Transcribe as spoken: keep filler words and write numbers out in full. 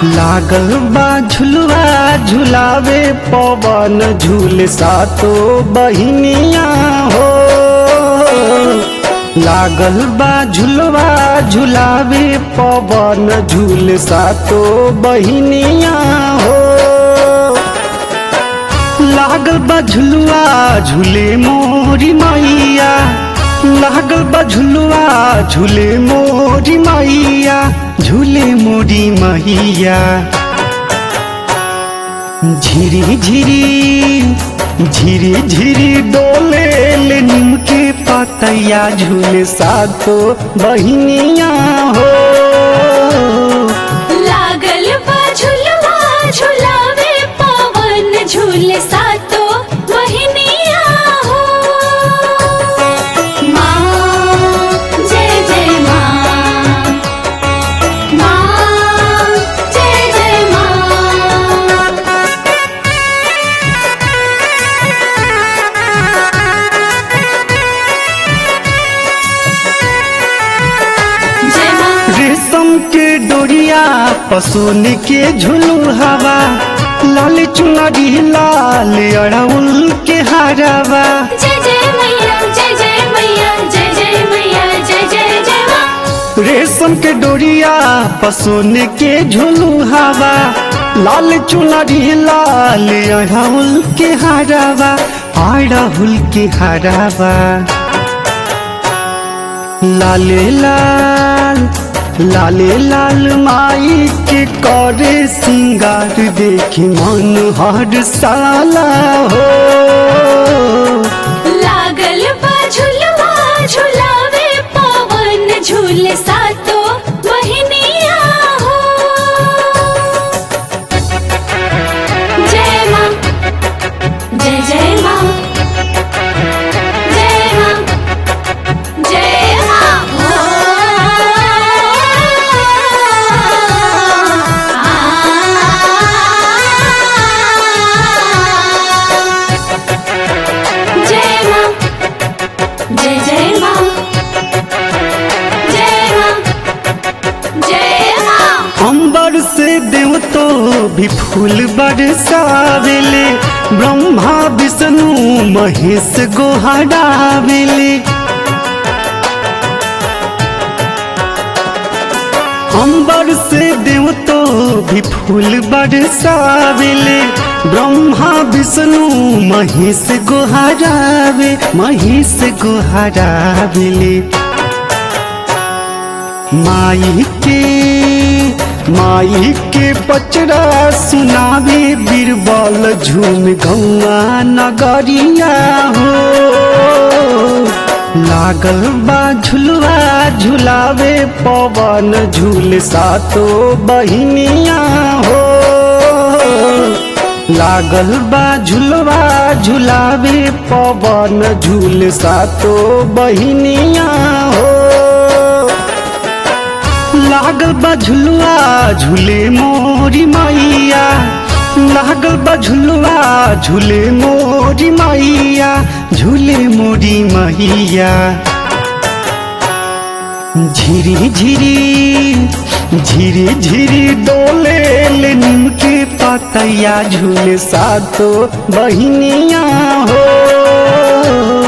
लागल बा झुलवा झुलावे पवन झूल सातो बहिनिया हो। लागल बा झुलवा झुलावे पवन झूल सातो बहिनिया हो। लागल बा झुलवा झूले मोरी मैया, लागल बा झुलवा झूले मोरी मैया, झूले मोरी मैया। झिरी झिरी झिरी झिरी डोले ले नीम के पतैया, झूले सातो बहिनिया हो। लागल बा झुलवा झुलावे पवन झूल सातो बहिनिया हो। माँ जय जय माँ, माँ जय जय माँ। जय माँ। रेशम के डोरिया पसोन के झुलू हवा, लाल चुनरी लाल अड़उल के हरावा। जय जय मैया जय जय मैया जय जय मैया जय जय जय माँ। रेशम के डोरिया पसोन के झुलू हवा, लाल चुनरी लाल अड़उल के हरावा, अड़उल के हरावा। लाले लाल लाले लाल माई के करे सिंगार, देखी मन हर साला हो। लागल बा झुलवा झुलावे पवन झूल सातो बहिनिया हो। जय माँ जय जय माँ, जय माँ जय माँ। जय माँ जय जय माँ, जय माँ जय माँ। अंबर से देव तो भी फूल बरसावेले, ब्रह्मा विष्णु महेश गोहरावेले। अंबर से देव तो भी फूल बरसावेले, ब्रह्मा विष्णु महेश गोहरावे, महेश गोहरावेले। माई के माई के पचरा सुनावे बीरबल, झूम गौआ नगरिया हो। लागल बा झुलवा झुलावे पवन झूल सातो बहिनिया हो। लागल बा झुलवा झुलावे पवन झूल सातो बहिनिया हो। लागल बा झुलवा झूले मोरी मैया, लागल बा झुलवा झूले मोरी मैया, झूले मोरी मैया। झिरी झिरी झिरी झिरी डोले ले नीम के पतैया, झूले सातो बहिनिया हो।